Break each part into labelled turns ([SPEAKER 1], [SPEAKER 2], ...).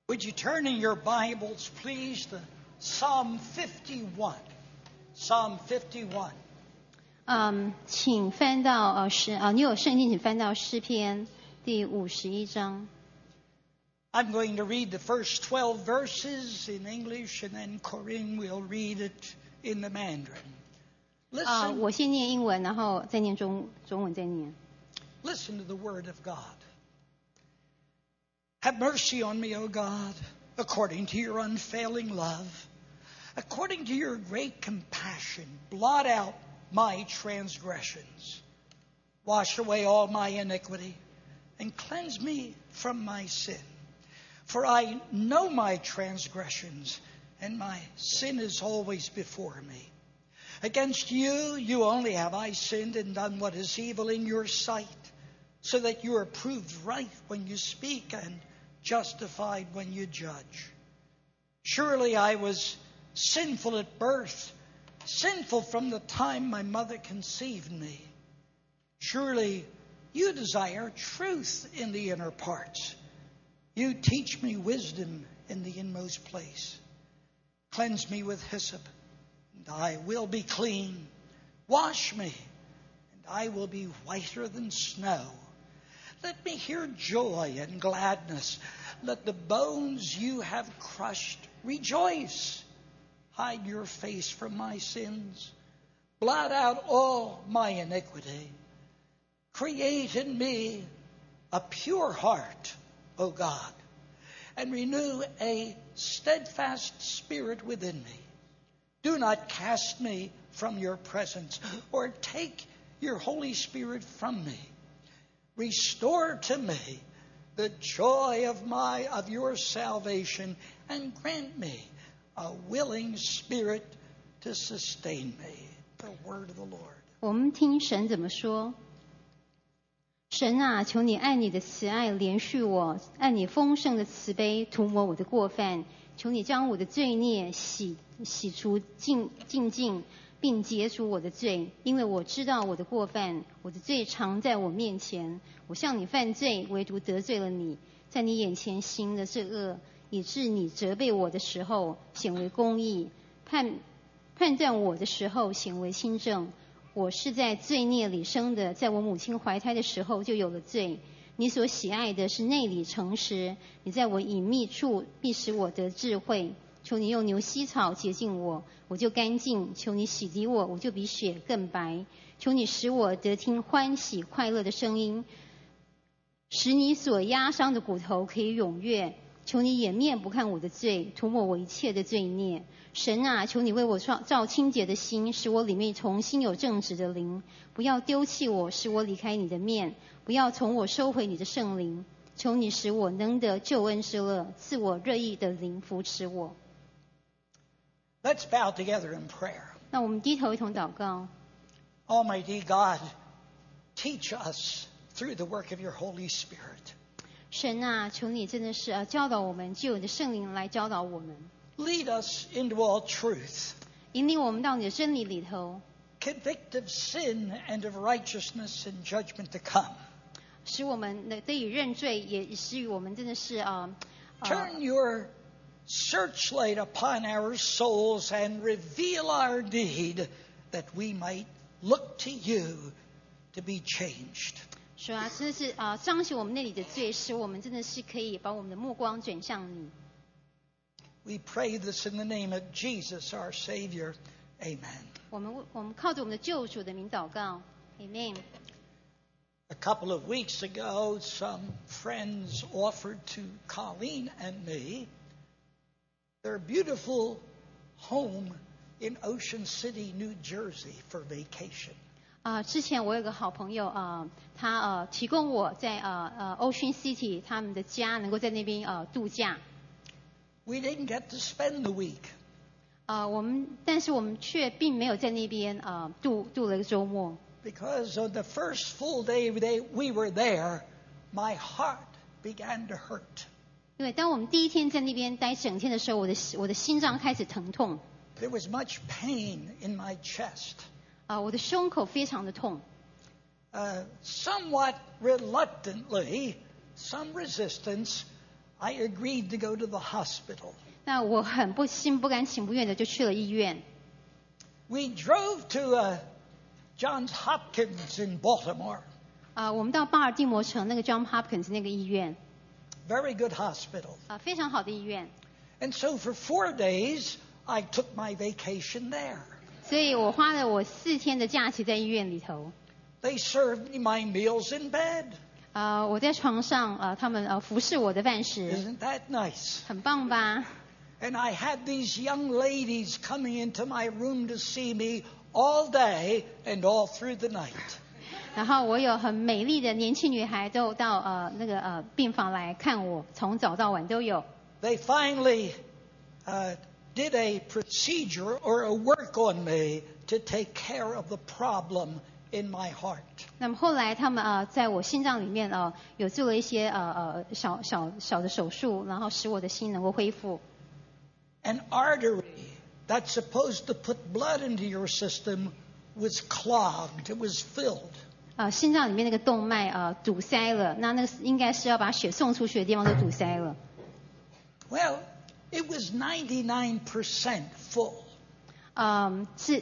[SPEAKER 1] Would you turn in your Bibles, please, to Psalm 51? Psalm 51.
[SPEAKER 2] 请翻到你有圣经，请翻到诗篇第51章。
[SPEAKER 1] I'm going to read the first 12 verses in English, and then Corinne will read it in the Mandarin. Listen,
[SPEAKER 2] 我先念英文，然后再念中文，再念。
[SPEAKER 1] Listen to the word of God. Have mercy on me, O God, according to your unfailing love. According to your great compassion, blot out my transgressions. Wash away all my iniquity and cleanse me from my sin. For I know my transgressions, and my sin is always before me. Against you only have I sinned and done what is evil in your sight, so that you are proved right when you speak and justified when you judge. Surely I was sinful at birth, sinful from the time my mother conceived me. Surely you desire truth in the inner parts. You teach me wisdom in the inmost place. Cleanse me with hyssop, and I will be clean. Wash me, and I will be whiter than snow. Let me hear joy and gladness. Let the bones you have crushed rejoice. Hide your face from my sins. Blot out all my iniquity. Create in me a pure heart, O God, and renew a steadfast spirit within me. Do not cast me from your presence, or take your Holy Spirit from me. Restore to me the joy of your salvation, and grant me a willing spirit to sustain me. The word of the Lord.
[SPEAKER 2] 我们听神怎么说。神啊，求你按你的慈爱怜恤我，按你丰盛的慈悲涂抹我的过犯，求你将我的罪孽洗除净尽，并解除我的罪，因为我知道我的过犯，我的罪常在我面前。我向你犯罪，唯独得罪了你，在你眼前行的是恶，以致你责备我的时候显为公义，判断我的时候显为清正。我是在罪孽里生的，在我母亲怀胎的时候就有了罪。你所喜爱的是内里诚实，你在我隐秘处必使我得智慧。求你用牛膝草洁净我，我就干净；求你洗涤我，我就比雪更白。求你使我得听欢喜快乐的声音，使你所压伤的骨头可以踊跃。求你掩面不看我的罪，涂抹我一切的罪孽。神啊，求你为我造清洁的心，使我里面重新有正直的灵。不要丢弃我，使我离开你的面；不要从我收回你的圣灵。求你使我能得救恩之乐，赐我热意的灵扶持我。
[SPEAKER 1] Let's bow together in prayer.
[SPEAKER 2] 那我们低头一同祷告。
[SPEAKER 1] Almighty God, teach us through the work of your Holy Spirit.
[SPEAKER 2] 神啊，求你真的是教导我们，借你的圣灵来教导我们。
[SPEAKER 1] Lead us into all truth.
[SPEAKER 2] 引领我们到你的真理里头。
[SPEAKER 1] Convict of sin and of righteousness and judgment to come.
[SPEAKER 2] 使我们得以认罪，也使予我们真的是
[SPEAKER 1] Turn your searchlight upon our souls and reveal our need, that we might look to you to be changed.
[SPEAKER 2] 是啊，真的是彰显我们那里的罪，使我们真的是可以把我们的目光转向你。
[SPEAKER 1] We pray this in the name of Jesus, our Savior. Amen.
[SPEAKER 2] 我们靠着我们的救主的名祷告 ，Amen.
[SPEAKER 1] A couple of weeks ago, some friends offered to Colleen and me their beautiful home in Ocean City, New Jersey for vacation.
[SPEAKER 2] 之前我有个好朋友他提供我在Ocean City 他们的家，能够在那边度假。
[SPEAKER 1] We didn't get to spend the week.
[SPEAKER 2] 但是我们却并没有在那边度了一个周末。
[SPEAKER 1] Because on the first full day we were there, my heart began to hurt.
[SPEAKER 2] 因为当我们第一天在那边待整天的时候，我的心脏开始疼痛。
[SPEAKER 1] There was much pain in my chest.
[SPEAKER 2] 我的胸口非常的痛。
[SPEAKER 1] Somewhat reluctantly, some resistance, I agreed to go to the hospital.
[SPEAKER 2] 那我很心不甘情不愿的就去了医院。
[SPEAKER 1] We drove to Johns Hopkins in Baltimore.
[SPEAKER 2] 我们到巴尔的摩城那个 Johns Hopkins 那个医院。
[SPEAKER 1] Very good hospital.
[SPEAKER 2] 非常好的医院。
[SPEAKER 1] And so for 4 days, I took my vacation there.
[SPEAKER 2] 所以我花了我4天的假期在医院里头。
[SPEAKER 1] They served me my meals in bed.
[SPEAKER 2] 我在床上，他们服侍我的饭食。
[SPEAKER 1] Isn't that nice?
[SPEAKER 2] 很棒吧？
[SPEAKER 1] And I had these young ladies coming into my room to see me all day and all through the night.
[SPEAKER 2] 然后我有很美丽的年轻女孩都到那个病房来看我，从早到晚都有。
[SPEAKER 1] They finally did a procedure or a work on me to take care of the problem in my heart.
[SPEAKER 2] 那么后来他们在我心脏里面有做了一些小的手术，然后使我的心能够恢复。
[SPEAKER 1] An artery that's supposed to put blood into your system was clogged. It was filled.
[SPEAKER 2] 心脏里面那个动脉堵塞了，那个应该是要把血送出去的地方都堵塞了。
[SPEAKER 1] Well, it was 99% full.
[SPEAKER 2] 是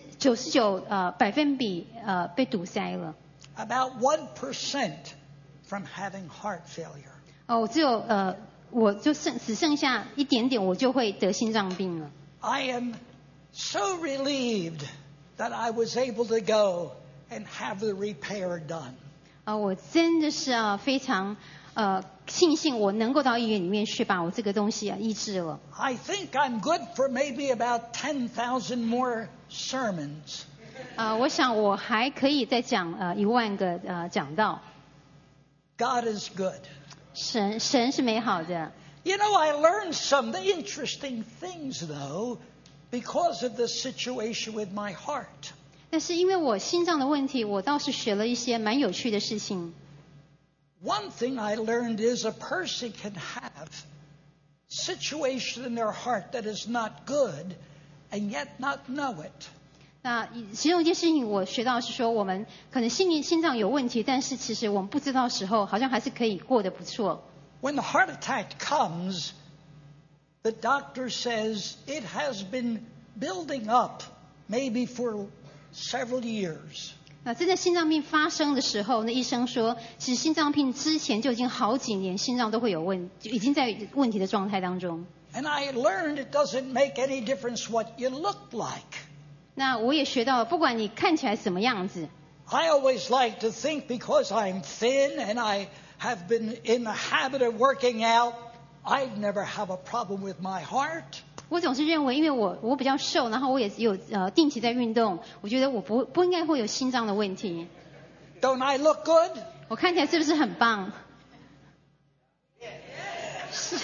[SPEAKER 2] 99%被堵塞了。
[SPEAKER 1] About 1% from having heart failure.
[SPEAKER 2] 我就只剩下一点点，我就会得心脏病了。
[SPEAKER 1] I am so relieved that I was able to go and have the repair done.
[SPEAKER 2] 我真的是非常庆幸我能够到医院里面去把我这个东西医治了。
[SPEAKER 1] I think I'm good for maybe about 10,000 more sermons.
[SPEAKER 2] 我想我还可以再讲10000个讲道。
[SPEAKER 1] God is good.
[SPEAKER 2] 神是美好的。
[SPEAKER 1] You know, I learned some interesting things though because of the situation with my heart.
[SPEAKER 2] 但是因为我心脏的问题，我倒是学了一些蛮有趣的事情。
[SPEAKER 1] One thing I learned is a person can have situation in their heart that is not good and yet not know it.
[SPEAKER 2] 那其中一件事情我学到是说，我们可能心脏有问题，但是其实我们不知道的时候，好像还是可以过得不错。
[SPEAKER 1] When the heart attack comes, the doctor says it has been building up maybe for several years.
[SPEAKER 2] 那真的心脏病发生的时候，那医生说，其实心脏病之前就已经好几年，心脏都会有已经在问题的状态当中。
[SPEAKER 1] And I learned it doesn't make any difference what you look like.
[SPEAKER 2] 那我也学到了，不管你看起来什么样子。
[SPEAKER 1] I always like to think because I'm thin and I have been in the habit of working out, I'd never have a problem with my heart.
[SPEAKER 2] 我总是认为，因为我比较瘦，然后我也有定期在运动，我觉得我不应该会有心脏的问题。
[SPEAKER 1] Don't I look good?
[SPEAKER 2] 我看起来是不是很棒？是。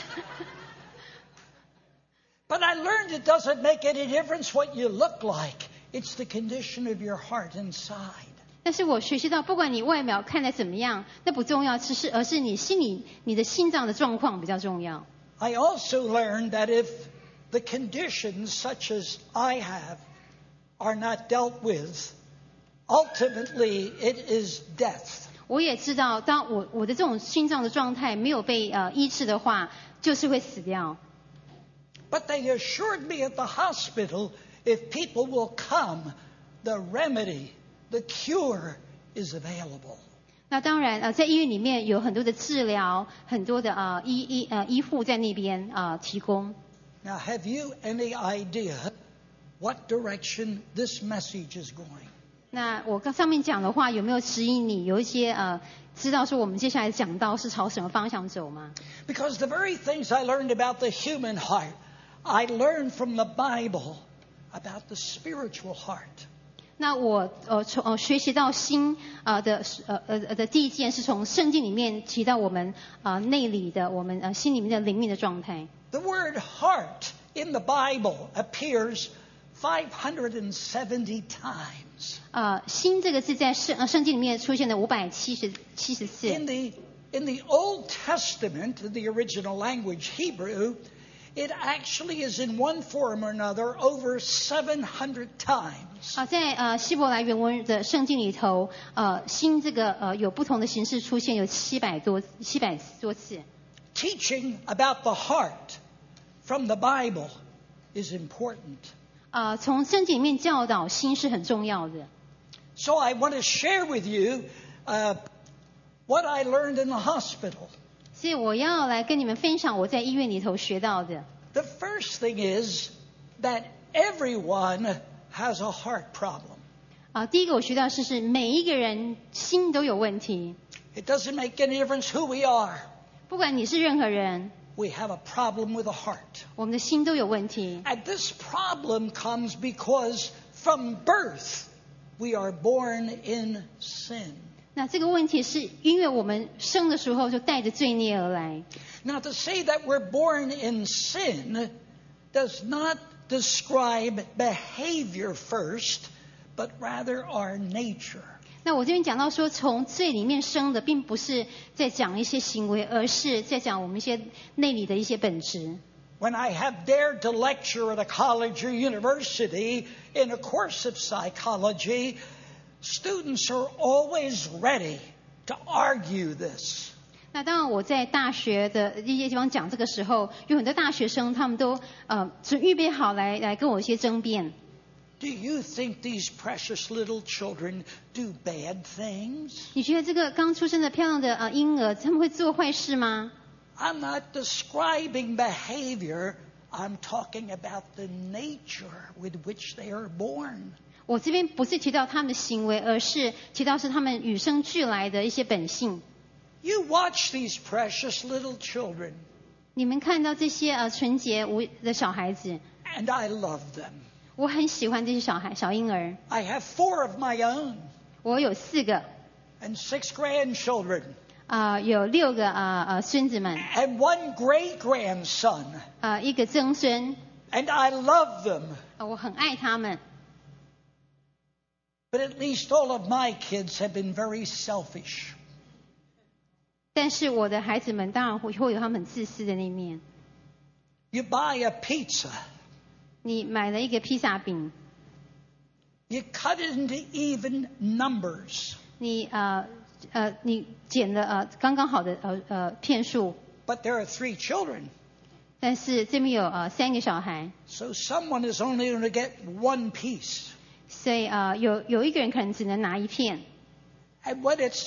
[SPEAKER 1] But I learned it doesn't make any difference what you look like. It's the condition of your heart inside.
[SPEAKER 2] 但是我学习到，不管你外表看得怎么样，那不重要，而是你的心脏的状况比较重要。
[SPEAKER 1] I also learned that if the conditions such as I have are not dealt with, ultimately it is death.
[SPEAKER 2] 我也知道，当我的这种心脏的状态没有被医治的话，就是会死掉。
[SPEAKER 1] But they assured me at the hospital, if people will come, the remedy, the cure is available.
[SPEAKER 2] 那当然在医院里面有很多的治疗，很多的医护在那边提供。
[SPEAKER 1] Now, have you any idea what direction this message is going?
[SPEAKER 2] 那我刚上面讲的话有没有指引你有一些知道说我们接下来讲到是朝什么方向走吗？
[SPEAKER 1] Because the very things I learned about the human heart, I learned from the Bible about the spiritual heart.
[SPEAKER 2] 那我学习到心的第一件是从圣经里面提到我们内里的我们心里面的灵命的状态。
[SPEAKER 1] The word heart in the Bible appears 570 times.
[SPEAKER 2] 心这个字在圣经里面出现了570次。
[SPEAKER 1] In the Old Testament, the original language Hebrew, it actually is in one form or another over 700 times.
[SPEAKER 2] 在希伯来原文的圣经里头，心这个有不同的形式出现，有700多次。
[SPEAKER 1] teaching about the heart from the Bible is important.
[SPEAKER 2] 从圣经里面教导心是很重要的。
[SPEAKER 1] So I want to share with you what I learned in the hospital.
[SPEAKER 2] 所以我要来跟你们分享我在医院里头学到的。
[SPEAKER 1] The first thing is that everyone has a heart problem.
[SPEAKER 2] 第一个我学到的是每一个人心都有问题。
[SPEAKER 1] It doesn't make any difference who we are.
[SPEAKER 2] 不管你是任何人，
[SPEAKER 1] We have a problem with the heart.
[SPEAKER 2] 我们的心都有问题。
[SPEAKER 1] And this problem comes because from birth we are born in sin.
[SPEAKER 2] 那这个问题是因为我们生的时候就带着罪孽而来。
[SPEAKER 1] Now to say that we're born in sin does not describe behavior first, but rather our nature.
[SPEAKER 2] 那我这边讲到说，从罪里面生的，并不是在讲一些行为，而是在讲我们一些内里的一些本质。
[SPEAKER 1] When I have dared to lecture at a college or university in a course of psychology, students are always ready to argue this.
[SPEAKER 2] 那当然，我在大学的一些地方讲这个时候，有很多大学生他们都预备好来跟我一些争辩。
[SPEAKER 1] Do you think these precious little children do bad things?
[SPEAKER 2] 你觉得这个刚出生的漂亮的婴儿，他们会做坏事吗？
[SPEAKER 1] I'm not describing behavior. I'm talking about the nature with which they are born.
[SPEAKER 2] 我这边不是提到他们的行为，而是提到是他们与生俱来的一些本性。
[SPEAKER 1] You watch these precious little children.
[SPEAKER 2] 你们看到这些纯洁的小孩子，
[SPEAKER 1] And I love them.
[SPEAKER 2] 我很喜欢这些小婴儿。
[SPEAKER 1] I have 4 of my own.
[SPEAKER 2] 我有4个，
[SPEAKER 1] And 6 grandchildren.
[SPEAKER 2] 有6个孙子们，
[SPEAKER 1] And 1 great-grandson.
[SPEAKER 2] 1个曾孙，
[SPEAKER 1] And I love them.
[SPEAKER 2] 我很爱他们。
[SPEAKER 1] But at least all of my kids have been very selfish.
[SPEAKER 2] 但是我的孩子们当然会有他们很自私的那一面。
[SPEAKER 1] You buy a pizza.
[SPEAKER 2] 你买了一个披萨饼，
[SPEAKER 1] You cut it into even numbers.
[SPEAKER 2] 你剪了刚刚好的片数，
[SPEAKER 1] But there are 3 children.
[SPEAKER 2] 但是这边有3个小孩，
[SPEAKER 1] So someone is only going to get 1 piece.
[SPEAKER 2] 所以有一个人可能只能拿1片。
[SPEAKER 1] And when it's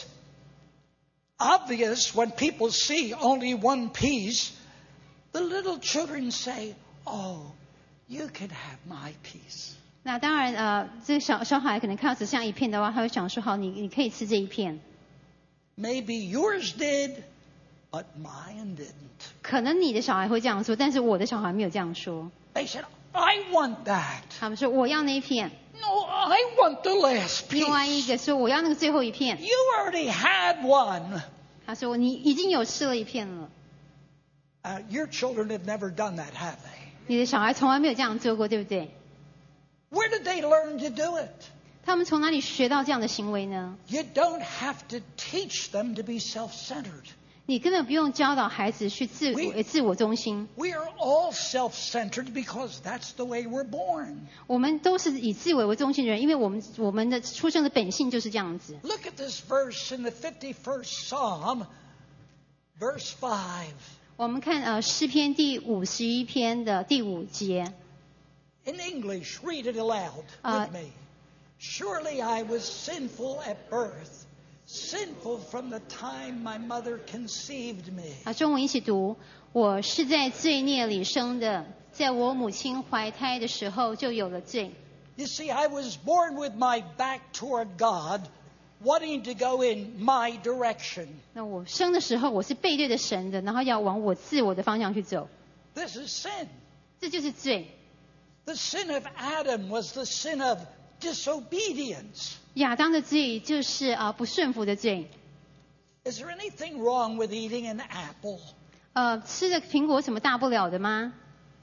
[SPEAKER 1] obvious, when people see only 1 piece, the little children say, "Oh, you can have my piece."
[SPEAKER 2] 那当然这个小孩可能看到只剩下1片的话，他会想说好，你可以吃这1片。
[SPEAKER 1] Maybe yours did, but mine didn't.
[SPEAKER 2] 可能你的小孩会这样说，但是我的小孩没有这样说。
[SPEAKER 1] They said, "I want that."
[SPEAKER 2] 他们说我要那1片，
[SPEAKER 1] No, I want the last
[SPEAKER 2] 另外一
[SPEAKER 1] piece.
[SPEAKER 2] 个说我要那个最后1片。
[SPEAKER 1] You already had 1.
[SPEAKER 2] 他说你已经有吃了1片了。
[SPEAKER 1] Your children have never done that, have they?
[SPEAKER 2] 你的小孩从来没有这样做过，对不对？
[SPEAKER 1] Where did they learn to do it?
[SPEAKER 2] 他们从哪里学到这样的行为呢？
[SPEAKER 1] You don't have to teach them to be self-centered.
[SPEAKER 2] 你根本不用教导孩子去自我中心。
[SPEAKER 1] We are all self-centered because that's the way we're born.
[SPEAKER 2] 我们都是以自我为中心的人，因为我们的出生的本性就是这样子。
[SPEAKER 1] Look at this verse in the 51st Psalm, verse 5.
[SPEAKER 2] 我们看诗篇第51篇的第5节。
[SPEAKER 1] In English, read it aloud with me. Surely I was sinful at birth, sinful from the time my mother conceived me.
[SPEAKER 2] 中文一起读。我是在罪孽里生的，在我母亲怀胎的时候就有了罪。
[SPEAKER 1] You see, I was born with my back toward God, wanting to go in my direction.
[SPEAKER 2] 那我生的时候我是背对着神的，然后要往我自我的方向去走。
[SPEAKER 1] This is sin.
[SPEAKER 2] 这就是罪。
[SPEAKER 1] The sin of Adam was the sin of disobedience.
[SPEAKER 2] 亚当的罪就是不顺服的罪。
[SPEAKER 1] Is there anything wrong with eating an apple?
[SPEAKER 2] 吃了苹果有什么大不了的吗？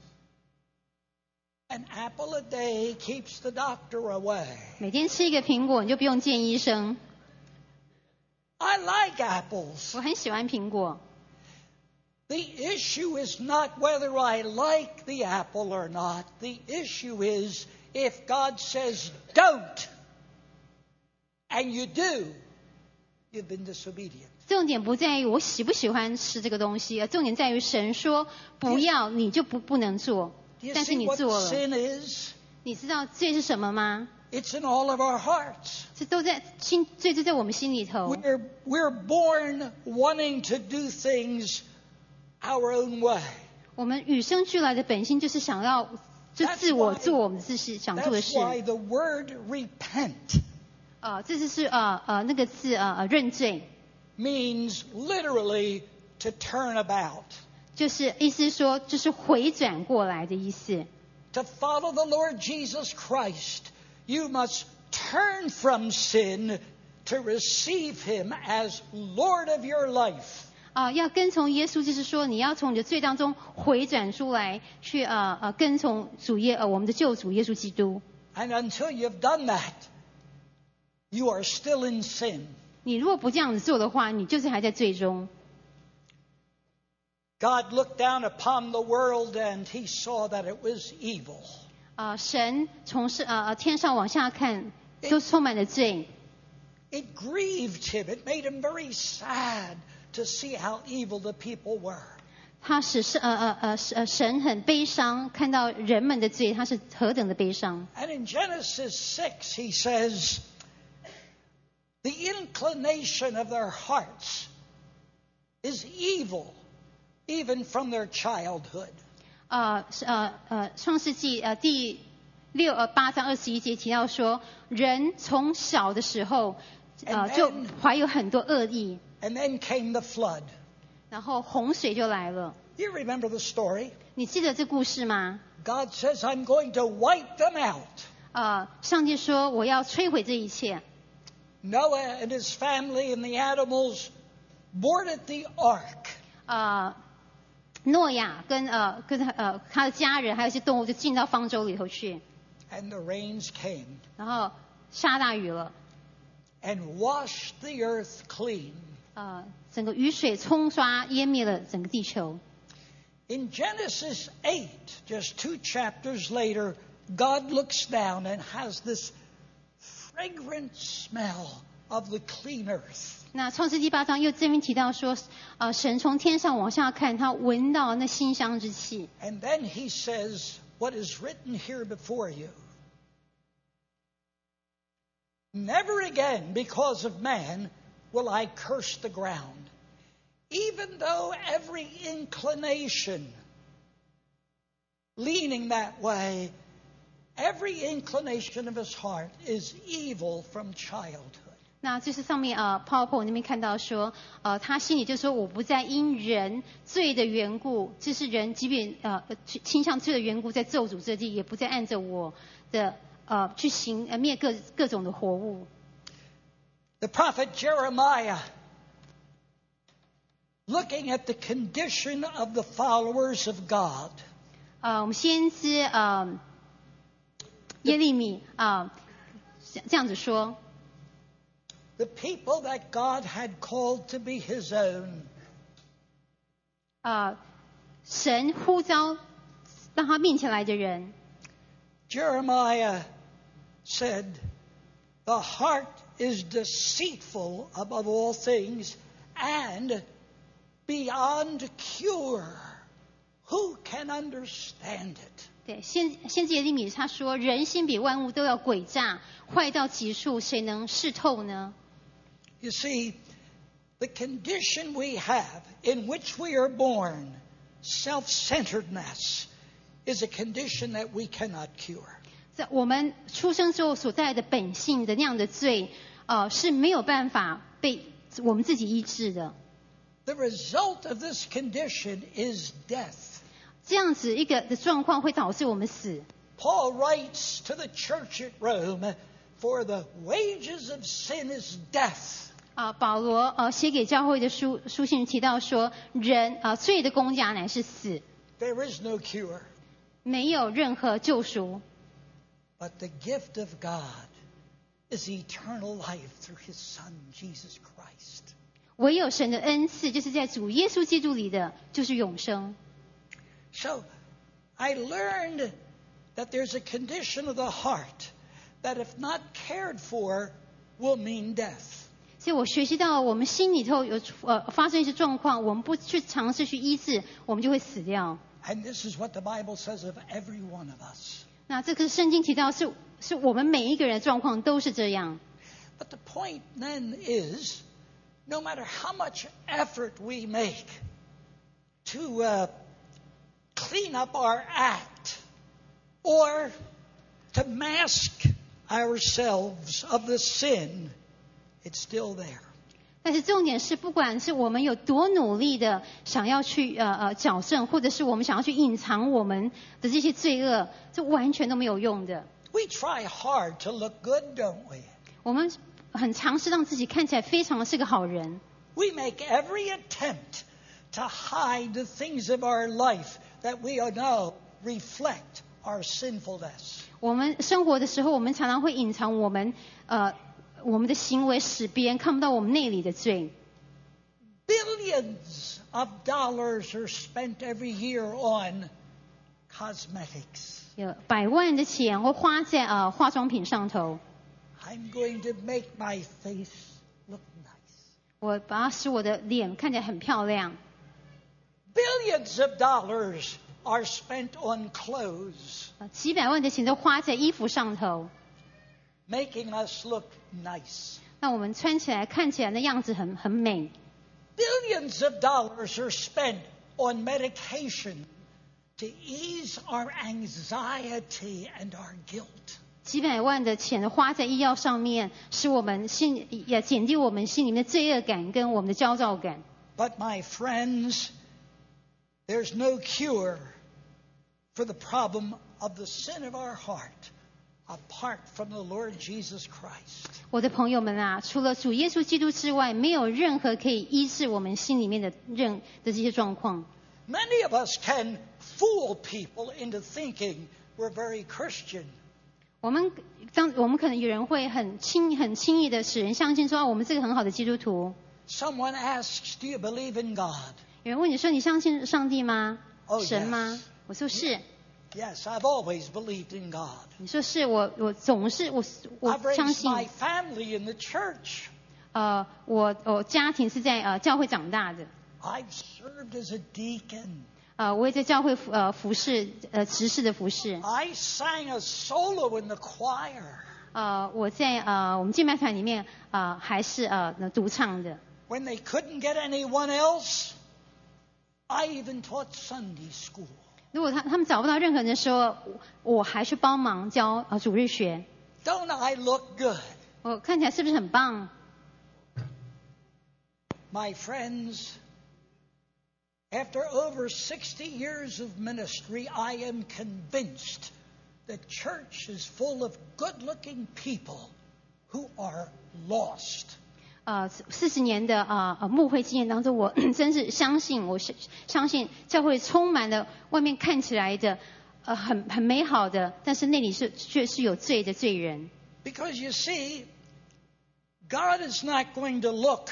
[SPEAKER 1] An apple a day keeps the doctor away.
[SPEAKER 2] 每天吃一个苹果，你就不用见医生。
[SPEAKER 1] I like apples.
[SPEAKER 2] 我很喜欢苹果。
[SPEAKER 1] The issue is not whether I like the apple or not. The issue is if God says don't, and you do, you've been disobedient.
[SPEAKER 2] 重点不在于我喜不喜欢吃这个东西，而重点在于神说不要，你就不能做，
[SPEAKER 1] Do
[SPEAKER 2] 但是
[SPEAKER 1] you
[SPEAKER 2] 你
[SPEAKER 1] see what
[SPEAKER 2] 做了。
[SPEAKER 1] sin is?
[SPEAKER 2] 你知道罪是什么吗？
[SPEAKER 1] It's in all of our hearts.
[SPEAKER 2] 这都在心，罪就在我们心里头。
[SPEAKER 1] We're born wanting to do things our own way.
[SPEAKER 2] 我们与生俱来的本性就是想要就自我做我们自己想做的
[SPEAKER 1] That's
[SPEAKER 2] 事。
[SPEAKER 1] why the word repent
[SPEAKER 2] 这就是那个字认罪，
[SPEAKER 1] means literally to turn about.
[SPEAKER 2] 就是意思说就是回转过来的意思。
[SPEAKER 1] To follow the Lord Jesus Christ, you must turn from sin to receive Him as Lord of your life.
[SPEAKER 2] 要跟从耶稣，就是说你要从你的罪当中回转出来，去跟从我们的救主耶稣基督。
[SPEAKER 1] And until you've done that, you are still in sin.
[SPEAKER 2] 你如果不这样子做的话，你就是还在罪中。
[SPEAKER 1] God looked down upon the world and He saw that it was evil.
[SPEAKER 2] 神从天上往下看，都充满了罪。
[SPEAKER 1] It grieved Him. It made Him very sad to see how evil the people were.
[SPEAKER 2] 他使神很悲伤，看到人们的罪，他是何等的悲伤。
[SPEAKER 1] And in Genesis 6, He says, the inclination of their hearts is evil, even from their childhood.
[SPEAKER 2] 创世纪第8章21节提到说，人从小的时候就怀有很多恶意。
[SPEAKER 1] And then came the flood.
[SPEAKER 2] 然后洪水就来了。
[SPEAKER 1] You remember the story?
[SPEAKER 2] 你记得这故事吗？
[SPEAKER 1] God says, I'm going to wipe them out.
[SPEAKER 2] 上帝说我要摧毁这一切。
[SPEAKER 1] Noah and his family and the animals boarded the ark.
[SPEAKER 2] 诺亚跟他的家人还有一些动物就进到方舟里头去。
[SPEAKER 1] And the rains came
[SPEAKER 2] 然后下大雨了。
[SPEAKER 1] and washed the earth clean.
[SPEAKER 2] 整个雨水冲刷淹灭了整个地球。
[SPEAKER 1] In Genesis 8, just 2 chapters later, God looks down and has this fragrant smell of the clean earth.
[SPEAKER 2] 那创世纪8章又这边提到说，神从天上往下看，他闻到那馨香之气。
[SPEAKER 1] And then He says, what is written here before you. Never again, because of man, will I curse the ground, even though every inclination leaning that way, every inclination of his heart is evil from childhood.
[SPEAKER 2] 那就是上面PowerPoint 那边看到说，他心里就说我不再因人罪的缘故，就是人即便倾向罪的缘故，在咒诅这地，也不再按着我的去行灭各种的活物。
[SPEAKER 1] The prophet Jeremiah, looking at the condition of the followers of God,
[SPEAKER 2] 我们先知耶利米这样子说。
[SPEAKER 1] the people that God had called to be His own,
[SPEAKER 2] 神呼召到他面前来的人。
[SPEAKER 1] Jeremiah said, the heart is deceitful above all things and beyond cure. Who can understand it?
[SPEAKER 2] 对，先知耶利米他说，人心比万物都要诡诈，坏到极处，谁能识透呢？
[SPEAKER 1] You see, the condition we have in which we are born, self-centeredness, is a condition that we cannot cure.
[SPEAKER 2] 在我们出生之后所带的本性的那样的罪，是没有办法被我们自己医治的。
[SPEAKER 1] The result of this condition is death.
[SPEAKER 2] 这样子一个的状况会导致我们死。
[SPEAKER 1] Paul writes to the church at Rome, for the wages of sin is death.
[SPEAKER 2] 保罗写给教会的书信提到说，人罪的工价乃是死，
[SPEAKER 1] There is no cure.
[SPEAKER 2] 没有任何救赎。
[SPEAKER 1] But the gift of God is eternal life through His Son, Jesus Christ.
[SPEAKER 2] 唯有神的恩赐，就是在主耶稣基督里的，就是永生。
[SPEAKER 1] So I learned that there's a condition of the heart that if not cared for will mean death.
[SPEAKER 2] 所以我学习到，我们心里头有发生一些状况，我们不去尝试去医治，我们就会死掉。
[SPEAKER 1] And this is what the Bible says of every one of us.
[SPEAKER 2] 那这个圣经提到是我们每一个人的状况都是这样。
[SPEAKER 1] But the point then is, no matter how much effort we make to clean up our act or to mask ourselves of the sin, it's still there.
[SPEAKER 2] 但是重点是，不管是我们有多努力的想要去矫正，或者是我们想要去隐藏我们的这些罪恶，这完全都没有用的。
[SPEAKER 1] We try hard to look good, don't we?
[SPEAKER 2] 我们很尝试让自己看起来非常的是个好人。
[SPEAKER 1] We make every attempt to hide the things of our life that we know reflect our sinfulness.
[SPEAKER 2] 我们生活的时候，我们常常会隐藏我们的行为，使别人看不到我们内里的罪。
[SPEAKER 1] Billions of dollars are spent every year on cosmetics.
[SPEAKER 2] 有100万的钱会花在化妆品上头。
[SPEAKER 1] I'm going to make my face look nice.
[SPEAKER 2] 我把它使我的脸看起来很漂亮。
[SPEAKER 1] Billions of dollars are spent on clothes.
[SPEAKER 2] 几百万的钱都花在衣服上头，
[SPEAKER 1] Making us look nice.
[SPEAKER 2] 那我们穿起来看起来的样子很美。
[SPEAKER 1] Billions of dollars are spent on medication to ease our anxiety and our guilt.
[SPEAKER 2] 几百万的钱花在医药上面，使我们也减低我们心里面的罪恶感跟我们的焦躁感。
[SPEAKER 1] But my friends, there's no cure for the problem of the sin of our heart apart from the Lord Jesus Christ.
[SPEAKER 2] 我的朋友们啊，除了主耶稣基督之外，没有任何可以医治我们心里面的这些状况。
[SPEAKER 1] Many of us can fool people into thinking we're very Christian.
[SPEAKER 2] 我们可能有人会很轻易的使人相信说，我们是个很好的基督徒。
[SPEAKER 1] Someone asks, "Do you believe in God?"
[SPEAKER 2] 有人问你说，你相信上帝吗？
[SPEAKER 1] Oh,
[SPEAKER 2] 神吗？
[SPEAKER 1] yes.
[SPEAKER 2] 我说是。
[SPEAKER 1] Yes, I've always believed in God.
[SPEAKER 2] 你说是，我总是我
[SPEAKER 1] I've
[SPEAKER 2] 相
[SPEAKER 1] raised
[SPEAKER 2] 信。
[SPEAKER 1] my family in the church.
[SPEAKER 2] 我家庭是在教会长大的。
[SPEAKER 1] I've served as a deacon.
[SPEAKER 2] 我也在教会服侍执事的服侍。
[SPEAKER 1] I sang a solo in the choir.
[SPEAKER 2] 我在我们敬拜团里面还是独唱的。
[SPEAKER 1] When they couldn't get anyone else, I even taught Sunday school.
[SPEAKER 2] 如果他们找不到任何人的时候，我还去帮忙教主日学。
[SPEAKER 1] Don't I look good?
[SPEAKER 2] 我看起来是不是很棒？
[SPEAKER 1] My friends, after over 60 years of ministry, I am convinced the church is full of good-looking people who are lost.
[SPEAKER 2] 40年的牧会经验当中，我真是相信教会充满了外面看起来的很美好的，但是内里却是有罪的罪人。
[SPEAKER 1] Because you see, God is not going to look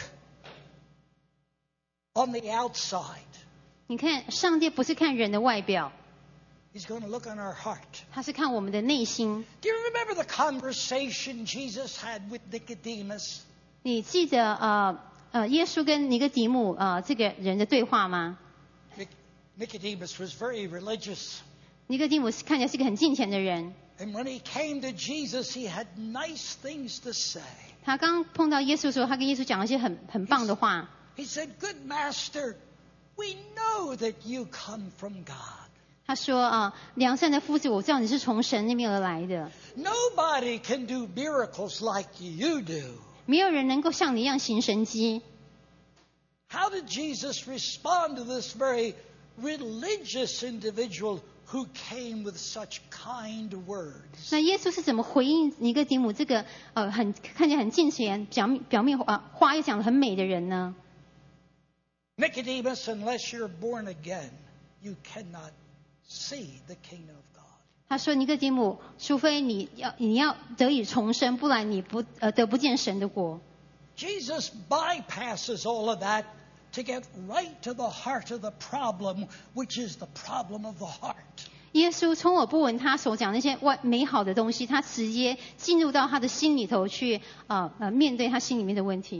[SPEAKER 1] on the outside.
[SPEAKER 2] 你看，上帝不是看人的外表，
[SPEAKER 1] He's going to look on our heart.
[SPEAKER 2] 他是看我们的内心。
[SPEAKER 1] Do you remember the conversation Jesus had with Nicodemus?
[SPEAKER 2] 你记得耶稣跟尼哥底母这个人的对话吗？
[SPEAKER 1] Nicodemus was very religious.
[SPEAKER 2] 尼哥底母看起来是个很敬虔的人。
[SPEAKER 1] And when he came to Jesus, he had nice things to say.
[SPEAKER 2] 他刚碰到耶稣的时候，他跟耶稣讲了一些很棒的话。
[SPEAKER 1] He said, "Good master, we know that you come from God."
[SPEAKER 2] 他说良善的夫子，我知道你是从神那边而来的。
[SPEAKER 1] Nobody can do miracles like you do.
[SPEAKER 2] 没有人能够像你一样行神迹。
[SPEAKER 1] How did Jesus respond to this very religious individual who came with such kind words?
[SPEAKER 2] 那耶稣是怎么回应尼哥底母这个看起来很敬虔、表面话又讲得很美的人呢？
[SPEAKER 1] Nicodemus, unless you're born again, you cannot see the kingdom of God.
[SPEAKER 2] 他说尼哥底母，除非你要得以重生，不然你得不见神的国。
[SPEAKER 1] Jesus bypasses all of that to get right to the heart of the problem, which is the problem of the heart.
[SPEAKER 2] 耶稣充耳不闻他所讲那些美好的东西，他直接进入到他的心里头去面对他心里面的问题。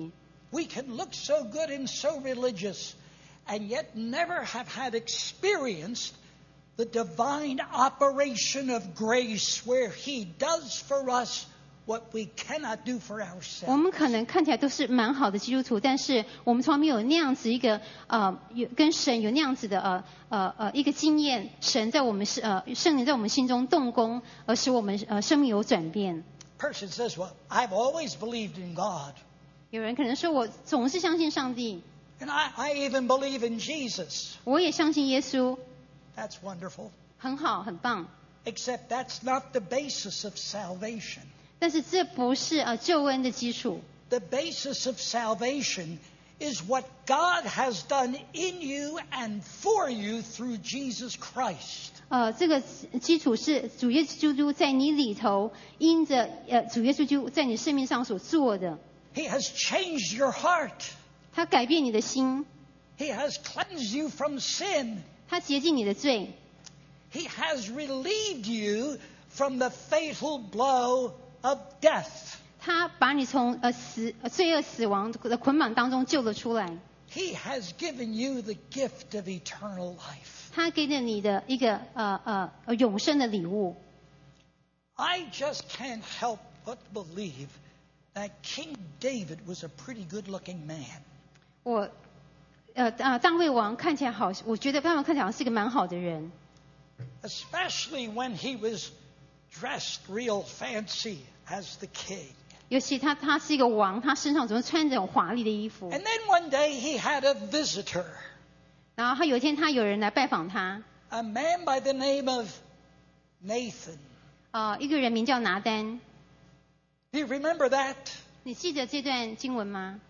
[SPEAKER 1] We can look so good and so religious and yet never have had experienced the divine operation of grace where He does for us what we cannot do for
[SPEAKER 2] 我
[SPEAKER 1] ourselves.
[SPEAKER 2] 们可能看起来都是蛮好的基督徒，但是我们从来没有那样子一个跟神有那样子的一个经验，神在我们圣灵在我们心中动工，而使我们生命有转变。
[SPEAKER 1] Person says, well, I've always believed in God.
[SPEAKER 2] 有人可能说我总是相信上帝，
[SPEAKER 1] And I even believe in Jesus.
[SPEAKER 2] 我也相信耶稣，
[SPEAKER 1] That's wonderful.
[SPEAKER 2] 很好很棒。
[SPEAKER 1] Except that's not the basis of salvation.
[SPEAKER 2] 但是这不是救恩的基础。
[SPEAKER 1] The basis of salvation is what God has done in you and for you through Jesus Christ.
[SPEAKER 2] 这个基础是主耶稣基督在你里头，因着主耶稣基督在你生命上所做的，
[SPEAKER 1] He has changed your heart.
[SPEAKER 2] 他改变你的心，
[SPEAKER 1] He has cleansed you from sin.
[SPEAKER 2] 他洁净你的罪，
[SPEAKER 1] He has relieved you from the fatal blow of death.
[SPEAKER 2] 他把你从罪恶死亡的捆绑当中救了出来，
[SPEAKER 1] He has given you the gift of eternal life.
[SPEAKER 2] 他给了你的一个永生的礼物。
[SPEAKER 1] I just can't help but believe that King David was a pretty good-looking man.
[SPEAKER 2] 我大卫王看起来好，我觉得大卫王看起来好像是一个蛮好的人，
[SPEAKER 1] Especially when he was dressed real fancy as the king.
[SPEAKER 2] 尤其他是一个王，他身上总是穿着很华丽的衣服。
[SPEAKER 1] And then one day he had a visitor,
[SPEAKER 2] 然后他有一天有人来拜访他，
[SPEAKER 1] a man by the name of Nathan.
[SPEAKER 2] 一个人名叫拿单。
[SPEAKER 1] Do you remember that?
[SPEAKER 2] 你记得这段经文吗？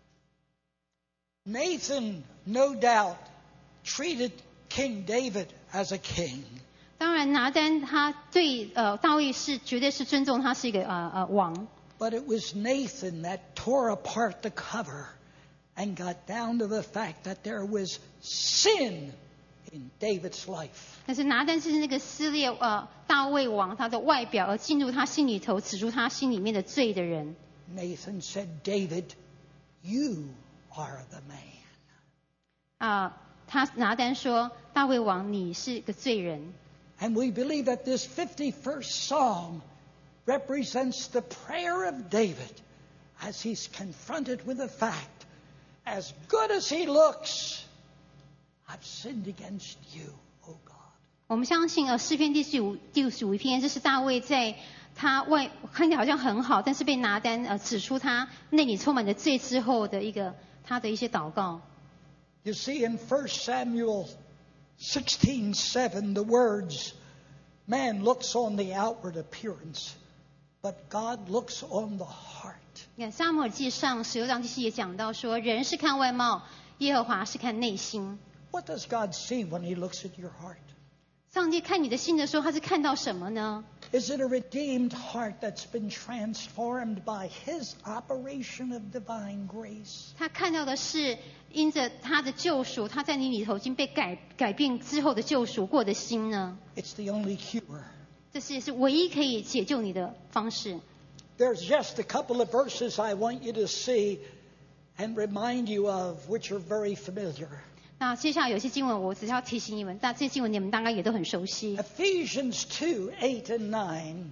[SPEAKER 1] Nathan, no doubt, treated King David as a king.
[SPEAKER 2] 当然，拿单他对大卫绝对是尊重他是一个王。
[SPEAKER 1] But it was Nathan that tore apart the cover and got down to the fact that there was sin in David's life.
[SPEAKER 2] 但是拿单是那个撕裂大卫王他的外表，而进入他心里头，指出他心里面的罪的人。
[SPEAKER 1] Nathan said, David, you are the man.
[SPEAKER 2] 拿单说：“大卫王，你是个罪人。”
[SPEAKER 1] And we believe that this 51st Psalm represents the prayer of David as he's confronted with the fact, as good as he looks, I've sinned against you, O God.
[SPEAKER 2] 我们相信诗篇第55篇，这是大卫在他看起来好像很好，但是被拿单指出他内里充满着罪之后的他的一些祷告。
[SPEAKER 1] You see in 1 Samuel 16:7 the words, man looks on the outward appearance, but God looks on the heart.
[SPEAKER 2] 你看撒母耳记上16章第7也讲到说，人是看外貌，耶和华是看内心。
[SPEAKER 1] What does God see when he looks at your heart?
[SPEAKER 2] 上帝看你的心的时候，他是看到什么呢？
[SPEAKER 1] Is it a redeemed heart that's been transformed by his operation of divine grace?
[SPEAKER 2] 他看到的是因着他的救赎，他在你里头已经被改变之后的救赎过的心呢？
[SPEAKER 1] It's the only cure.
[SPEAKER 2] 这是唯一可以解救你的方式。
[SPEAKER 1] There's just a couple of verses I want you to see and remind you of, which are very familiar.
[SPEAKER 2] 那接下来有些经文，我只是要提醒你们，但这些经文你们大概也都很熟悉。
[SPEAKER 1] Ephesians 2:8 and 9.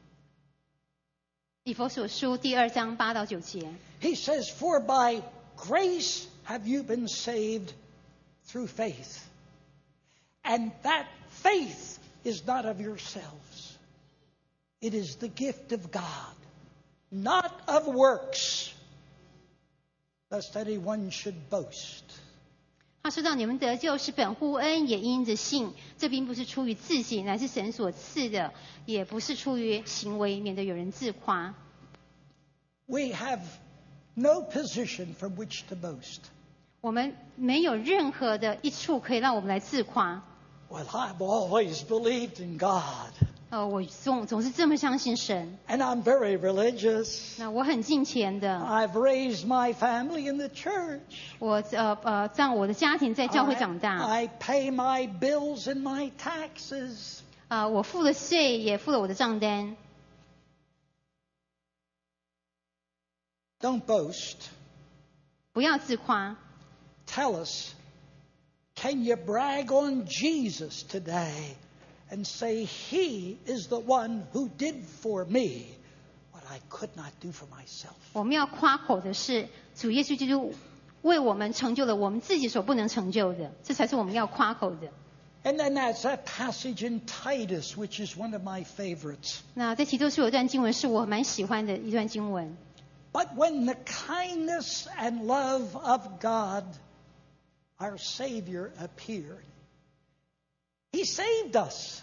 [SPEAKER 2] 以弗所书第2章8到9节，
[SPEAKER 1] He says, for by grace have you been saved through faith. And that faith is not of yourselves. It is the gift of God, not of works, lest anyone should boast.
[SPEAKER 2] 他说到：“你们得救是本乎恩，也因着信。这并不是出于自己，乃是神所赐的；也不是出于行为，免得有人自夸。”
[SPEAKER 1] We have no position from which to boast.
[SPEAKER 2] 我们没有任何的一处可以让我们来自夸。
[SPEAKER 1] Well, I've always believed in God.
[SPEAKER 2] 我总是这么相信神。
[SPEAKER 1] And I'm very religious.
[SPEAKER 2] 那我很敬虔的。
[SPEAKER 1] I've raised my family in the church.
[SPEAKER 2] 我让我的家庭在教会长大。
[SPEAKER 1] I pay my bills and my taxes.
[SPEAKER 2] 我付了税，也付了我的账单。
[SPEAKER 1] Don't boast.
[SPEAKER 2] 不要自夸。
[SPEAKER 1] Tell us, can you brag on Jesus today and say He is the one who did for me what I could not do for myself?
[SPEAKER 2] 我们要夸口的是，主耶稣基督为我们成就了我们自己所不能成就的，这才是我们要夸口的。
[SPEAKER 1] And then that's that passage in Titus, which is one of my favorites.
[SPEAKER 2] 那在提多书有一段经文是我蛮喜欢的一段经文。
[SPEAKER 1] But when the kindness and love of God, our Savior, appeared, He saved us.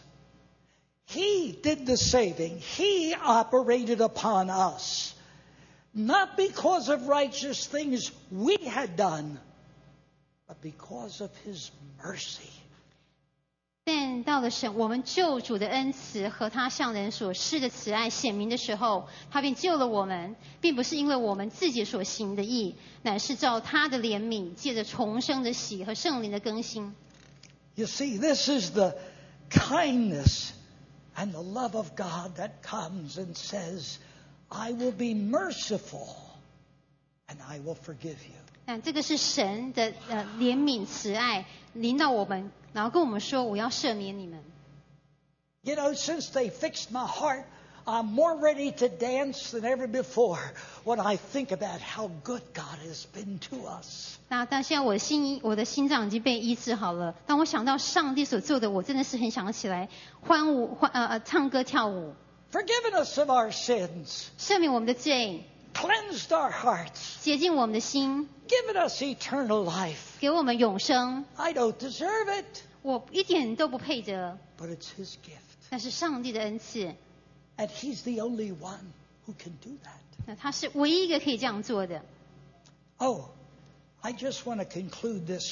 [SPEAKER 1] He did the saving. He operated upon us. Not because of righteous things we had done, but because of His mercy.
[SPEAKER 2] 但到了神我们救主的恩慈和他向人所施的慈爱显明的时候，他便救了我们，并不是因为我们自己所行的义，乃是照他的怜悯，借着重生的喜和圣灵的更新。
[SPEAKER 1] You see, this is the kindness and the love of God that comes and says, I will be merciful and I will forgive you.
[SPEAKER 2] 但这个是神的怜悯慈爱临到我们，然后跟我们说：“我要赦免你们。”
[SPEAKER 1] You know, since they fixed my heart, I'm more ready to dance than ever before when I think about how good God has been to us.
[SPEAKER 2] 但现在我的心脏已经被医治好了。当我想到上帝所做的，我真的是很想起来唱歌跳舞，
[SPEAKER 1] Forgiven us of our sins,
[SPEAKER 2] 赦免我们的罪，
[SPEAKER 1] cleansed our hearts,
[SPEAKER 2] 洁净我们的心，
[SPEAKER 1] given us eternal life.
[SPEAKER 2] 给我们永生。
[SPEAKER 1] I don't deserve it,
[SPEAKER 2] 我一点都不配得，
[SPEAKER 1] but it's His gift.
[SPEAKER 2] 那是上帝的恩赐。
[SPEAKER 1] And He's the only one who can do that.
[SPEAKER 2] 那他是唯一一个可以这样做的。
[SPEAKER 1] Oh, I just want to conclude this.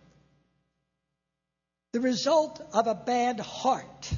[SPEAKER 1] The result of a bad heart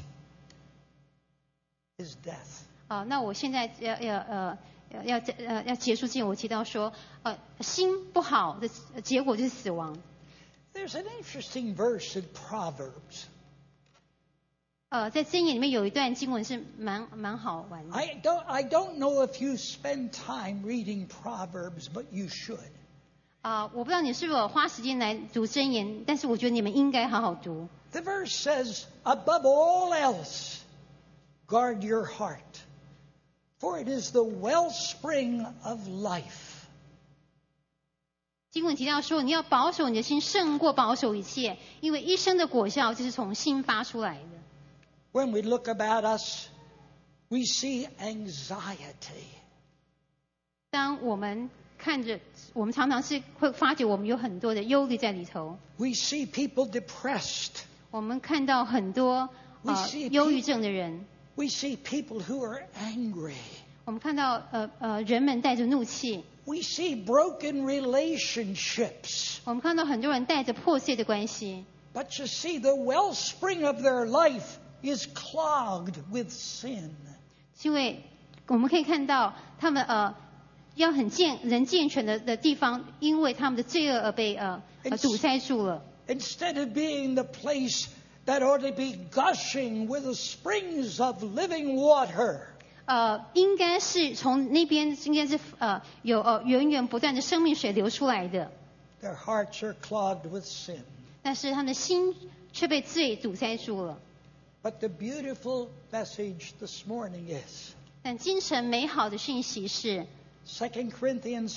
[SPEAKER 1] is death.
[SPEAKER 2] 那我现在要结束之前，我提到说，心不好的结果就是死亡。
[SPEAKER 1] There's an interesting verse in Proverbs.
[SPEAKER 2] 在箴言里面有一段经文是蛮好玩的。
[SPEAKER 1] I don't know if you spend time reading Proverbs, but you should.
[SPEAKER 2] 我不知道你是否花时间来读箴言，但是我觉得你们应该好好读。
[SPEAKER 1] The verse says, above all else, guard your heart, for it is the wellspring of life.
[SPEAKER 2] 经文提到说，你要保守你的心，胜过保守一切，因为一生的果效就是从心发出来的。
[SPEAKER 1] When we look about us, we see anxiety.
[SPEAKER 2] 当我们看着，我们常常是会发觉我们有很多的忧虑在里头。
[SPEAKER 1] We see people depressed.
[SPEAKER 2] 我们看到很多忧郁症的人，
[SPEAKER 1] We see people who are angry.
[SPEAKER 2] 我们看到人们带着怒气，
[SPEAKER 1] We see broken relationships.
[SPEAKER 2] 我们看到很多人带着破碎的关系。
[SPEAKER 1] But you see, the wellspring of their life is clogged with sin.
[SPEAKER 2] 因为我们可以看到他们要很人健全的地方，因为他们的罪恶而被堵塞住了。
[SPEAKER 1] Instead of being the place that ought to be gushing with the springs of living water.
[SPEAKER 2] 应该是从那边应该是有源源不断的生命水流出来的。
[SPEAKER 1] Their hearts are clogged with sin.
[SPEAKER 2] 但是他们的心却被罪堵塞住了。
[SPEAKER 1] But the beautiful message this morning is
[SPEAKER 2] 但精神美好的讯息是
[SPEAKER 1] 2 Corinthians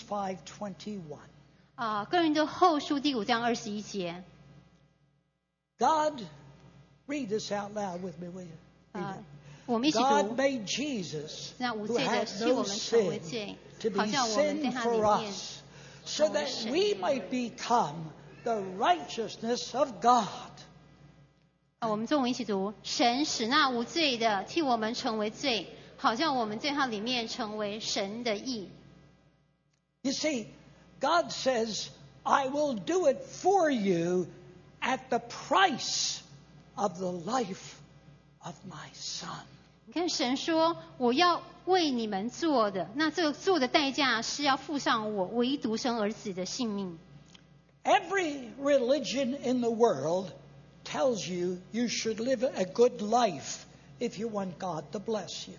[SPEAKER 1] 5:21.
[SPEAKER 2] 哥林多后书第5章21节。
[SPEAKER 1] God, read this out loud with me, will you? Read it.
[SPEAKER 2] 我们一起
[SPEAKER 1] God
[SPEAKER 2] 读。
[SPEAKER 1] made Jesus,
[SPEAKER 2] 那无
[SPEAKER 1] who
[SPEAKER 2] 罪的
[SPEAKER 1] had
[SPEAKER 2] 替我
[SPEAKER 1] no
[SPEAKER 2] 们成为
[SPEAKER 1] sin,
[SPEAKER 2] 罪，
[SPEAKER 1] to be
[SPEAKER 2] 好像我们在
[SPEAKER 1] sin
[SPEAKER 2] 他里
[SPEAKER 1] for
[SPEAKER 2] 面
[SPEAKER 1] us, so that we might become the righteousness of God.
[SPEAKER 2] 我们中文一起读：神使那无罪的替我们成为罪，好像我们在他里面成为神的义。
[SPEAKER 1] You see, God says, I will do it for you at the price of the life of my son.
[SPEAKER 2] 你看，神说我要为你们做的，那这个做的代价是要付上我唯一独生儿子的性命。
[SPEAKER 1] Every religion in the world tells you you should live a good life if you want God to bless you.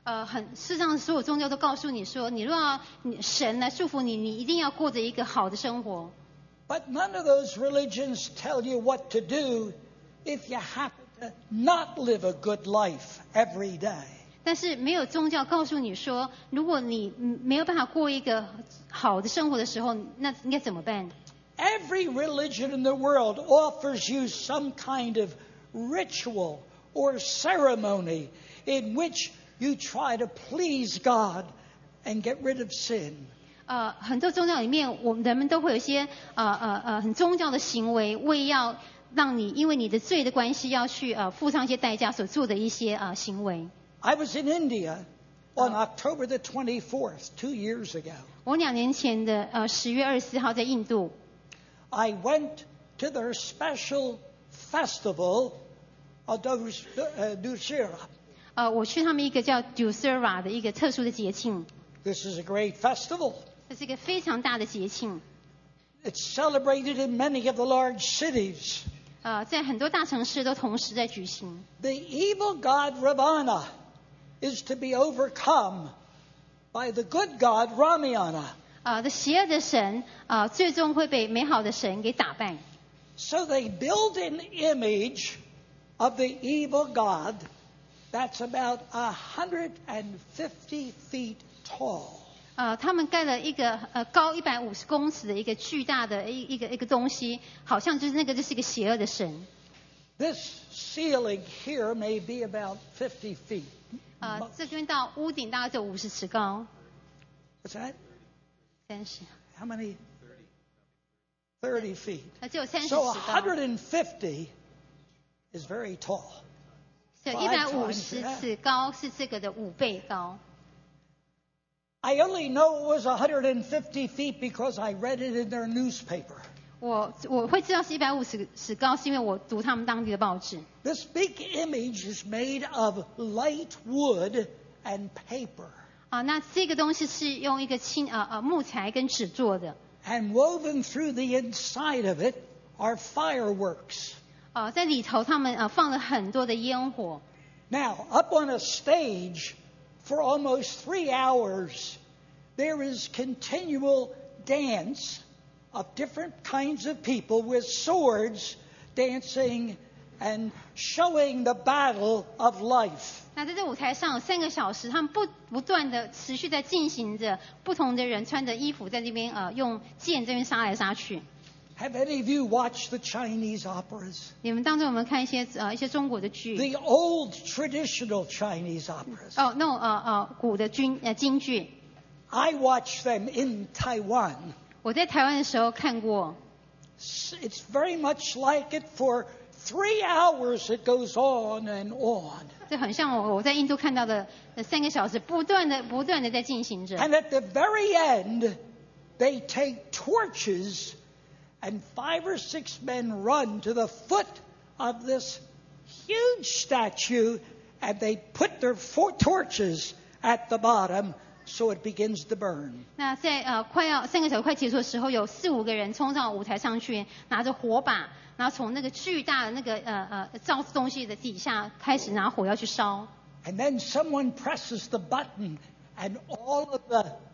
[SPEAKER 2] 事实上，所有宗教都告诉你说，你若要神来祝福你，你一定要过着一个好的生活。
[SPEAKER 1] But none of those religions tell you what to do if you happen to not live a good life every day.
[SPEAKER 2] 但是没有宗教告诉你说，如果你没有办法过一个好的生活的时候，那应该怎么办？
[SPEAKER 1] Every religion in the world offers you some kind of ritual or ceremony in which you try to please God and get rid of sin.
[SPEAKER 2] 很多宗教里面，人们都会有一些很宗教的行为，为要让你因为你的罪的关系，要去付上一些代价所做的一些行为。
[SPEAKER 1] I was in India on October the 24th, 2 years ago.
[SPEAKER 2] 我2年前的10月24号在印度。
[SPEAKER 1] I went to their special festival of Dussehra.
[SPEAKER 2] 我去他们一个叫 Dussehra 的一个特殊的节庆。
[SPEAKER 1] This is a great festival.
[SPEAKER 2] 这是一个非常大的节庆。
[SPEAKER 1] It's celebrated in many of the large cities.
[SPEAKER 2] 在很多大城市都同时在举行。
[SPEAKER 1] The evil god Ravana is to be overcome by the good god Ramayana.
[SPEAKER 2] 的邪恶的神最终会被美好的神给打败。
[SPEAKER 1] So they build an image of the evil god that's about 150 feet tall.
[SPEAKER 2] 他们盖了一个高150公尺的一个巨大的一个东西，好像就是那个就是一个邪恶的神。
[SPEAKER 1] This ceiling here may be about 50 feet.
[SPEAKER 2] 这边到屋顶大概只有50尺高。
[SPEAKER 1] What's that?
[SPEAKER 2] 30。
[SPEAKER 1] How many? 30 feet.
[SPEAKER 2] 只有30尺
[SPEAKER 1] So
[SPEAKER 2] 高。
[SPEAKER 1] 150 is very tall.
[SPEAKER 2] 对，150尺高是这个的5倍高。
[SPEAKER 1] I only know it was 150 feet because I read it in their newspaper.
[SPEAKER 2] 我会知道是150尺高，是因为我读他们当地的报纸。
[SPEAKER 1] This big image is made of light wood and paper.
[SPEAKER 2] 那这个东西是用一个木材跟纸做的。
[SPEAKER 1] And woven through the inside of it are fireworks.
[SPEAKER 2] 在里头他们放了很多的烟火。
[SPEAKER 1] Now, up on a stage for almost 3 hours, there is continual dance of different kinds of people with swords dancing and showing the battle of life.
[SPEAKER 2] 那在这舞台上有3个小时，他们不断的持续在进行着，不同的人穿着衣服在这边用剑这边杀来杀去。
[SPEAKER 1] Have any of you watched the Chinese operas?
[SPEAKER 2] 你们当中有没有看一些中国的剧？
[SPEAKER 1] The old traditional Chinese operas.
[SPEAKER 2] 那种古的京剧。
[SPEAKER 1] I watched them in Taiwan.
[SPEAKER 2] 我在台湾的时候看过。
[SPEAKER 1] It's very much like it for 3 hours. It goes on and on.
[SPEAKER 2] 这很像我在印度看到的3个小时，不断的在进行着。
[SPEAKER 1] And at the very end, they take torches, and 5 or 6 men run to the foot of this huge statue, and they put their 4 torches at the bottom, so it begins to burn.
[SPEAKER 2] 那在3个小时快结束的时候，有4、5个人冲上舞台上去，拿着火把，然后从那个巨大的那个造东西的底下开始拿火要去烧。
[SPEAKER 1] And then someone presses the button, and all of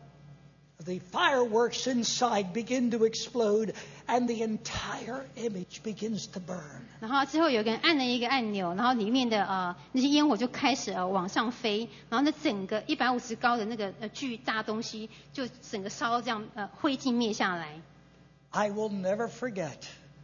[SPEAKER 1] the fireworks inside begin to explode, and the entire image begins to burn.
[SPEAKER 2] 然后之后有个人按了一个按钮，然后里面的那些烟火就开始往上飞，然后那整个150高的那个巨大东西就整个烧这样灰烬灭下来。
[SPEAKER 1] I will never forget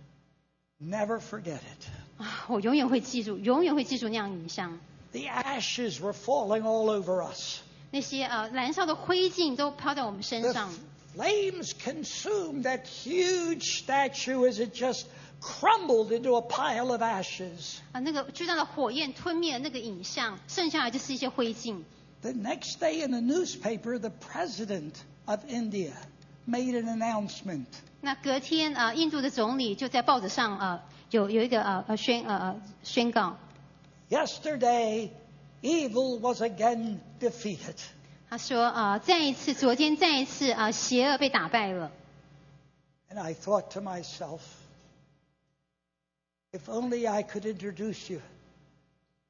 [SPEAKER 1] it.
[SPEAKER 2] 我永远会记住那样影像。
[SPEAKER 1] The ashes were falling all over us.
[SPEAKER 2] 那些燃烧的灰烬都飘在我们身上。
[SPEAKER 1] The flames consumed that huge statue as it just crumbled into a pile of ashes.
[SPEAKER 2] 那个巨大的火焰吞灭了那个影像，剩下来就是一些灰烬。
[SPEAKER 1] The next day in the newspaper, the president of India made an announcement.
[SPEAKER 2] 那隔天印度的总理就在报纸上有一个宣告。
[SPEAKER 1] Yesterday, evil was again defeated.
[SPEAKER 2] 他说昨天再一次邪恶被打败了。
[SPEAKER 1] And I thought to myself, if only I could introduce you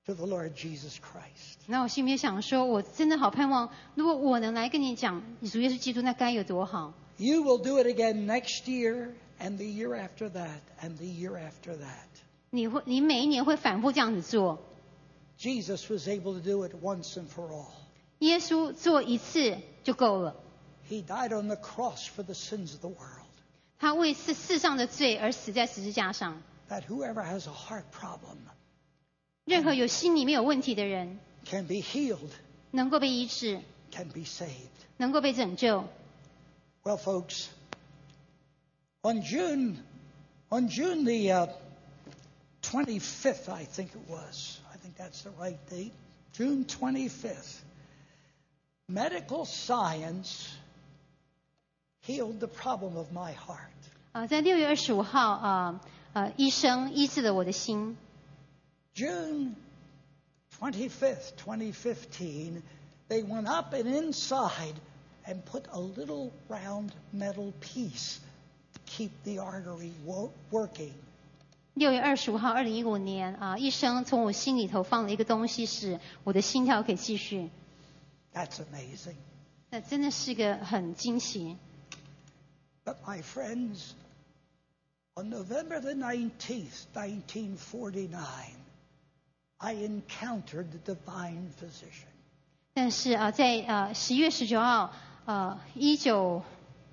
[SPEAKER 1] to the Lord Jesus Christ.
[SPEAKER 2] 那我心里面想说，我真的好盼望，如果我能来跟你讲主耶稣基督，那该有多好。
[SPEAKER 1] You will do it again next year and the year after that and the year after that.
[SPEAKER 2] 你每一年会反复这样子做。
[SPEAKER 1] Jesus was able to do it once and for all.
[SPEAKER 2] 耶稣做一次就够了。
[SPEAKER 1] He died on the cross for the sins of the world.
[SPEAKER 2] 他为世上的罪而死在十字架上。
[SPEAKER 1] That whoever has a heart problem
[SPEAKER 2] 任何有心里面有问题的人，
[SPEAKER 1] can be healed,
[SPEAKER 2] 能够被医治，
[SPEAKER 1] can be saved.
[SPEAKER 2] 能够被拯救。
[SPEAKER 1] Well, folks, on June the 25th, I think it was. I think that's the right date. June 25th. Medical science healed the problem of my heart.
[SPEAKER 2] 在6月25号，医生医治了我的心。
[SPEAKER 1] June 25th, 2015, they went up and inside and put a little round metal piece to keep the artery working.
[SPEAKER 2] 6月25号，2015年，医生从我心里头放了一个东西，使我的心跳可以继续。
[SPEAKER 1] That's amazing.
[SPEAKER 2] 那真的是个很惊奇。
[SPEAKER 1] But my friends, on November the 19th, 1949, I encountered the divine physician.
[SPEAKER 2] 但是在11月19号，1949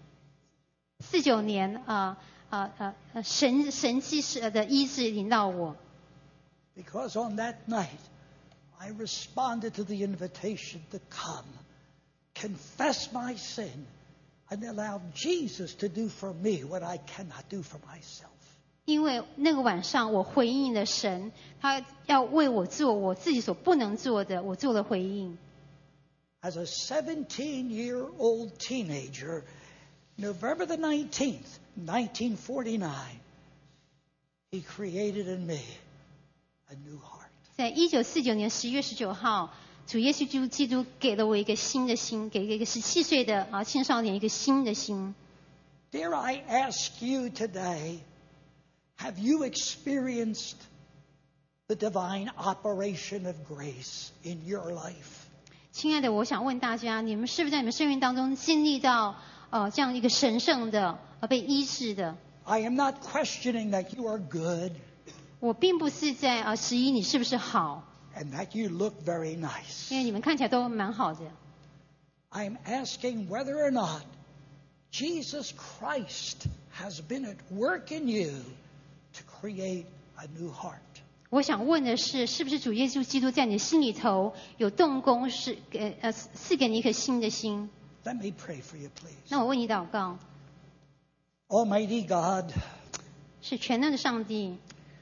[SPEAKER 2] 年神迹式的医治临到我。
[SPEAKER 1] Because on that night, I responded to the invitation to come, confess my sin, and allow Jesus to do for me what I cannot do for myself.
[SPEAKER 2] 因为那个晚上我回应了神，他要为我做我自己所不能做的，我做了回应。
[SPEAKER 1] As a 17-year-old teenager, November the 19th, 1949, He created in me a new heart.
[SPEAKER 2] 在1949年11月19号，主耶稣基督给了我一个新的心，给了一个17岁的青少年一个新的心。
[SPEAKER 1] Dare I ask you today, have you experienced the divine operation of grace in your life?
[SPEAKER 2] 亲爱的，我想问大家，你们是不是在你们生命当中经历到这样一个神圣的被医治的？
[SPEAKER 1] I am not questioning that you are good
[SPEAKER 2] 我并不是在质疑你是不是好，
[SPEAKER 1] and that you look very nice.
[SPEAKER 2] 因为你们看起来都蛮好的。
[SPEAKER 1] I am asking whether or not Jesus Christ has been at work in you to create a new heart.
[SPEAKER 2] 我想问的是，是不是主耶稣基督在你的心里头有动工，赐给你一颗新的心？
[SPEAKER 1] Let me pray for you, please.
[SPEAKER 2] 那我为你祷告，
[SPEAKER 1] Almighty God,
[SPEAKER 2] 是全能的上帝。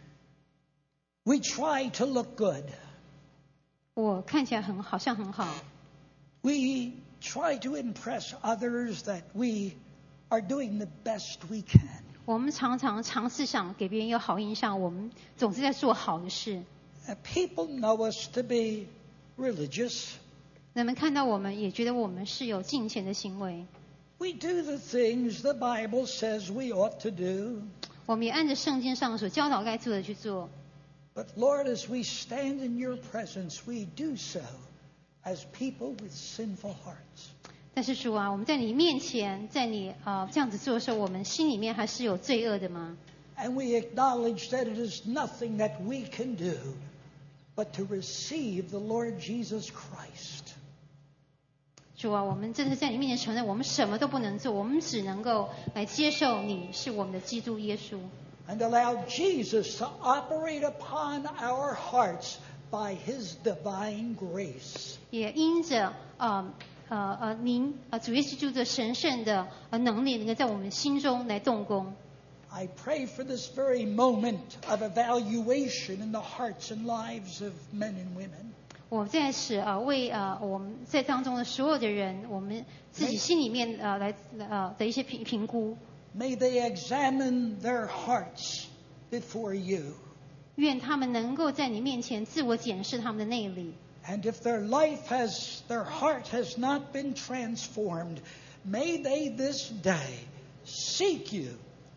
[SPEAKER 1] we try to look good.
[SPEAKER 2] 我看起来好像很好，
[SPEAKER 1] We try to impress others that we are doing the best we can.
[SPEAKER 2] 我们常常尝试想给别人有好印象，我们总是在做好的事。
[SPEAKER 1] People know us to be religious.
[SPEAKER 2] 人们看到我们也觉得我们是有敬虔的行为，
[SPEAKER 1] We do the things the Bible says we ought to do.
[SPEAKER 2] 我们也按着圣经上所教导该做的去做。
[SPEAKER 1] But Lord, as we stand in your presence, we do so as people with sinful hearts.
[SPEAKER 2] 但是主啊，我们在你面前，在你这样子做的时候，我们心里面还是有罪恶的吗？
[SPEAKER 1] And we acknowledge that it is nothing that we can do but to receive the Lord Jesus Christ.
[SPEAKER 2] 主啊，我们真的在你面前承认，我们什么都不能做，我们只能够来接受你是我们的基督耶稣，
[SPEAKER 1] And allow Jesus to operate upon our hearts by his divine grace.
[SPEAKER 2] 也因着您主耶稣基督的神圣的能力，能够在我们心中来动工。
[SPEAKER 1] I pray for this very moment of evaluation in the hearts and lives of men and women.
[SPEAKER 2] 我在此为我们在当中的所有的人，我们自己心里面来的一些评估。
[SPEAKER 1] May they examine their hearts before you.
[SPEAKER 2] 愿他们能够在你面前自我检视他们的内里。
[SPEAKER 1] And if their heart has not been transformed, may they this day seek you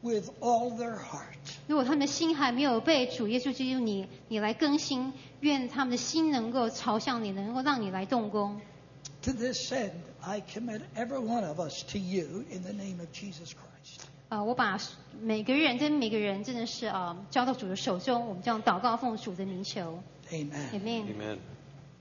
[SPEAKER 1] with all their heart.
[SPEAKER 2] 如果他们的心还没有被主耶稣基督你来更新，愿他们的心能够朝向你，能够让你来动工。
[SPEAKER 1] To this end, I commit every one of us to you in the name of Jesus Christ.
[SPEAKER 2] 我把每个人真的是交到主的手中，我们这样祷告，奉主的名求。
[SPEAKER 1] Amen.
[SPEAKER 2] Amen.
[SPEAKER 3] Amen.